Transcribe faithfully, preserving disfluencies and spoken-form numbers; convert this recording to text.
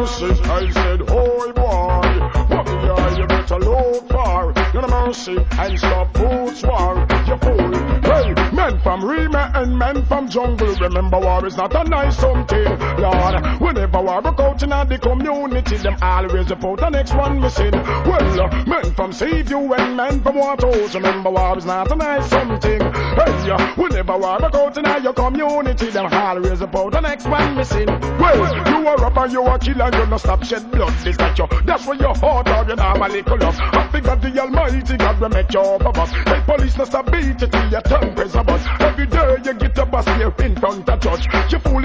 mercy. I said, oh boy, what the are you better look for? You no mercy and stop foods war. You fool. Hey, men from Rima and men from jungle. Remember war is not a nice something, Lord. Whenever war broke out in the community, them always report the next one missing. Well, uh, men from Seaview and men from Waterhouse. Remember war is not a nice something. Hey, uh, whenever war broke out in your community, them always report the next one missing. Well, you a robber, you a killer, you no stop shed blood. This that you, that's where your heart or you normally collapse. I figure the Almighty God will make you up a bus. Hey, police no stop beat it till your tongue press a bus. Every day you get a bus here in front of church. You fool.